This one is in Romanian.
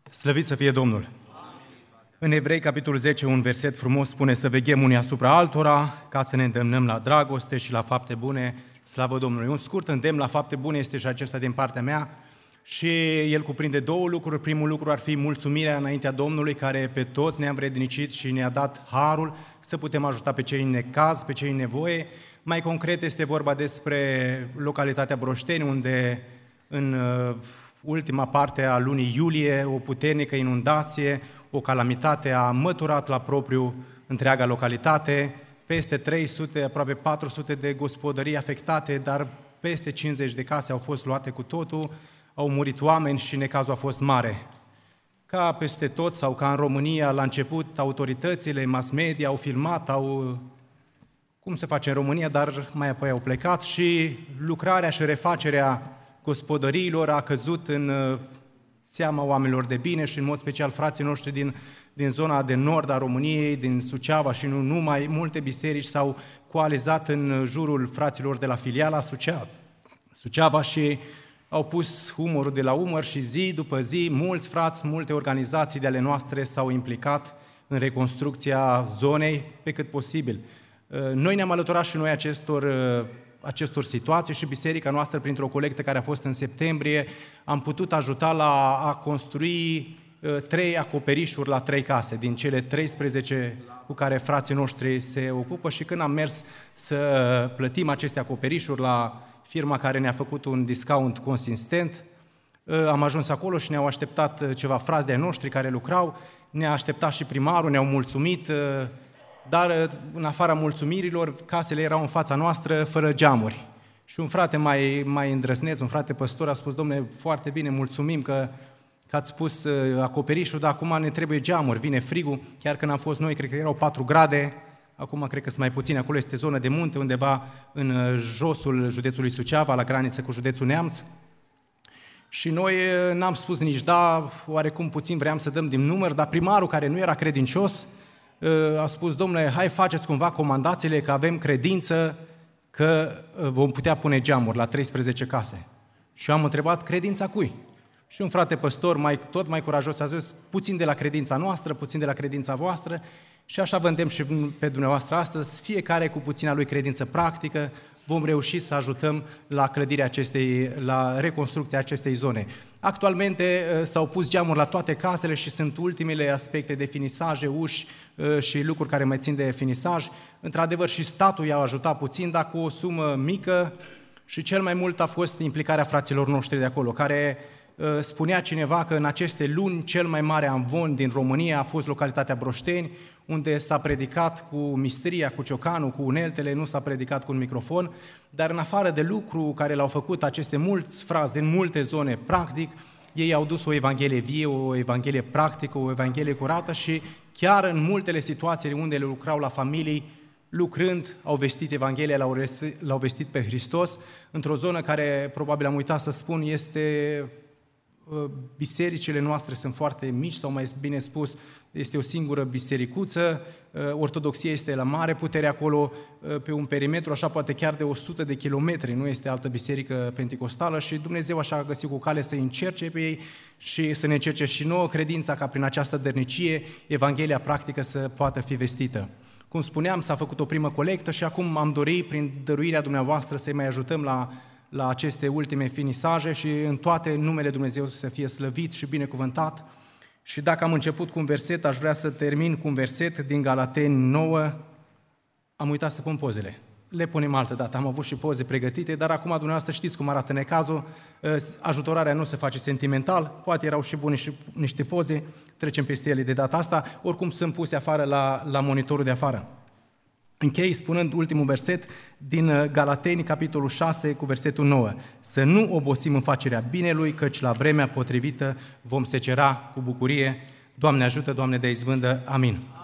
Slăvit să fie Domnul! În Evrei, capitolul 10, un verset frumos spune să veghem unii asupra altora, ca să ne îndemnăm la dragoste și la fapte bune, slavă Domnului. Un scurt îndemn la fapte bune este și acesta din partea mea și el cuprinde două lucruri. Primul lucru ar fi mulțumirea înaintea Domnului, care pe toți ne-a învrednicit și ne-a dat harul să putem ajuta pe cei în necaz, pe cei în nevoie. Mai concret este vorba despre localitatea Broșteni, unde în ultima parte a lunii iulie o puternică inundație, o calamitate a măturat la propriu întreaga localitate, peste 300, aproape 400 de gospodării afectate, dar peste 50 de case au fost luate cu totul, au murit oameni și necazul a fost mare. Ca peste tot sau ca în România, la început, autoritățile, mass media au filmat, cum se face în România, dar mai apoi au plecat și lucrarea și refacerea gospodăriilor a căzut în seama oamenilor de bine și în mod special frații noștri din zona de nord a României, din Suceava și nu numai, multe biserici s-au coalizat în jurul fraților de la filiala Suceava și au pus umărul de la umăr și zi după zi, mulți frați, multe organizații de ale noastre s-au implicat în reconstrucția zonei pe cât posibil. Noi ne-am alăturat și noi acestor situații și biserica noastră, printr-o colectă care a fost în septembrie, am putut ajuta la a construi 3 acoperișuri la 3 case, din cele 13 cu care frații noștri se ocupă și când am mers să plătim aceste acoperișuri la firma care ne-a făcut un discount consistent, am ajuns acolo și ne-au așteptat ceva frați de-ai noștri care lucrau, ne-a așteptat și primarul, ne-au mulțumit, dar în afara mulțumirilor, casele erau în fața noastră fără geamuri. Și un frate mai îndrăzneț, un frate păstor a spus: Dom'le, foarte bine, mulțumim că ați pus acoperișul, dar acum ne trebuie geamuri, vine frigul. Chiar când am fost noi, cred că erau 4 grade, acum cred că sunt mai puțini, acolo este zonă de munte, undeva în josul județului Suceava, la graniță cu județul Neamț. Și noi n-am spus nici da, oarecum puțin vreau să dăm din număr, dar primarul, care nu era credincios, a spus: Domnule, hai faceți cumva comandațiile, că avem credință că vom putea pune geamuri la 13 case. Și eu am întrebat: credința cui? Și un frate păstor, tot mai curajos, a zis: puțin de la credința noastră, puțin de la credința voastră. Și așa vă îndemn și pe dumneavoastră astăzi, fiecare cu puțina lui credință practică, vom reuși să ajutăm la clădirea la reconstrucția acestei zone. Actualmente s-au pus geamuri la toate casele și sunt ultimele aspecte de finisaje, uși și lucruri care mai țin de finisaj. Într-adevăr și statul i-a ajutat puțin, dar cu o sumă mică, și cel mai mult a fost implicarea fraților noștri de acolo, care spunea cineva că în aceste luni cel mai mare amvon din România a fost localitatea Broșteni, unde s-a predicat cu mistria, cu ciocanul, cu uneltele, nu s-a predicat cu un microfon, dar în afară de lucru care l-au făcut aceste mulți frați din multe zone, practic, ei au dus o evanghelie vie, o evanghelie practică, o evanghelie curată și chiar în multele situații unde le lucrau la familii, lucrând, au vestit Evanghelia, l-au vestit pe Hristos, într-o zonă care, probabil am uitat să spun, bisericile noastre sunt foarte mici, sau mai bine spus, este o singură bisericuță, ortodoxia este la mare putere acolo, pe un perimetru așa poate chiar de 100 de kilometri, nu este altă biserică penticostală și Dumnezeu așa a găsit cu cale să încerce pe ei și să ne încerce și nouă credința ca prin această dărnicie Evanghelia practică să poată fi vestită. Cum spuneam, s-a făcut o primă colectă și acum am dorit, prin dăruirea dumneavoastră, să-i mai ajutăm la aceste ultime finisaje și în toate numele Dumnezeu să fie slăvit și binecuvântat. Și dacă am început cu un verset, aș vrea să termin cu un verset din Galateni 9. Am uitat să pun pozele. Le punem altă dată, am avut și poze pregătite, dar acum dumneavoastră știți cum arată necazul, ajutorarea nu se face sentimental, poate erau și bune și niște poze, trecem peste ele de data asta, oricum sunt puse afară la monitorul de afară. Închei spunând ultimul verset din Galateni, capitolul 6, cu versetul 9. Să nu obosim în facerea binelui, căci la vremea potrivită vom secera cu bucurie. Doamne ajută, Doamne dă izbândă. Amin.